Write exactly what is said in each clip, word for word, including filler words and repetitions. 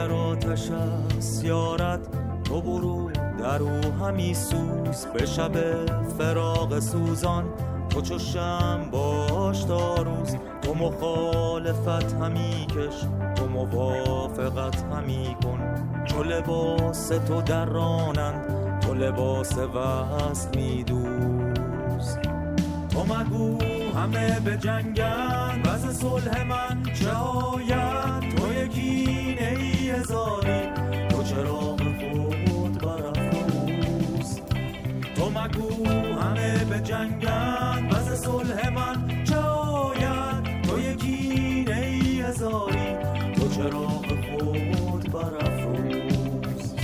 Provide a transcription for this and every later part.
اگر آتش است یارت تو برو در او همی سوز، به شب فراق سوزان تو چو شمع باش تا روز. تو مخالفت همی کش تو موافقت همی کن، چو لباس تو درانند تو لباس وصل می دوز. تو مگو همه به جنگن وز صلح من چه آید، تو یکی نی هزاری تو چراغ خود برافروز. تو مگو همه به جنگن وز صلح من چه آید، تو یکی نی هزاری تو چراغ خود برافروز.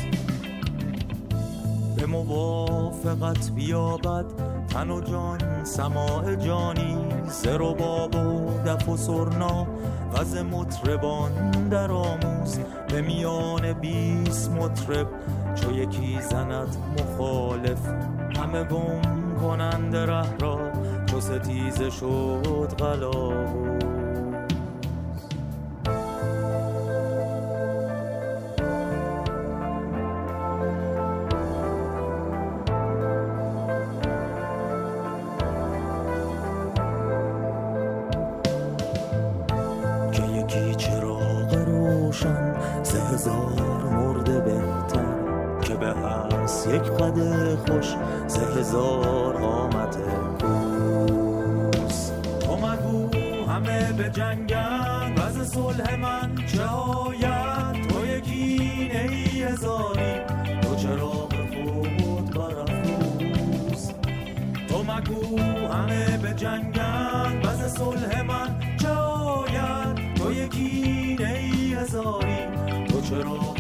به موافقت بیابد تن و جان سماع جانی، زر و باب و دف و سرنا و ز مطربان در آموز. به میان بیست مطرب چو یکی زند مخالف، همه گم کنند ره را چو ستیزه شد قلاوز. سه هزار مرده بهتر که به هست یک قد خوش سه هزار قامت کوس. تو مگو همه به جنگن وز صلح من چه آید، تو یکی نی هزاری تو چراغ خود برافروز. تو مگو همه به جنگن وز صلح من چه آید، تو یکی نی هزاری تو چراغ